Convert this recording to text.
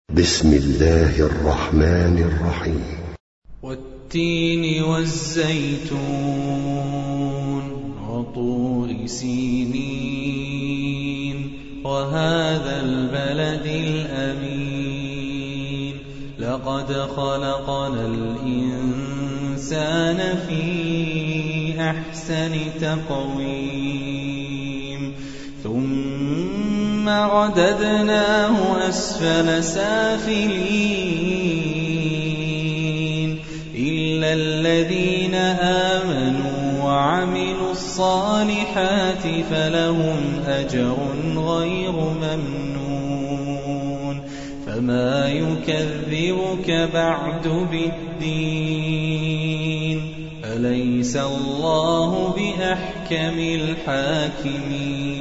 بسم الله الرحمن الرحيم. والتين والزيتون وطور سينين وهذا البلد الأمين لقد خلقنا الإنسان في أحسن تقويم ثم رددناه أسفل سافلين إلا الذين آمنوا وعملوا الصالحات فلهم أجر غير ممنون فما يكذبك بعد بالدين أليس الله بأحكم الحاكمين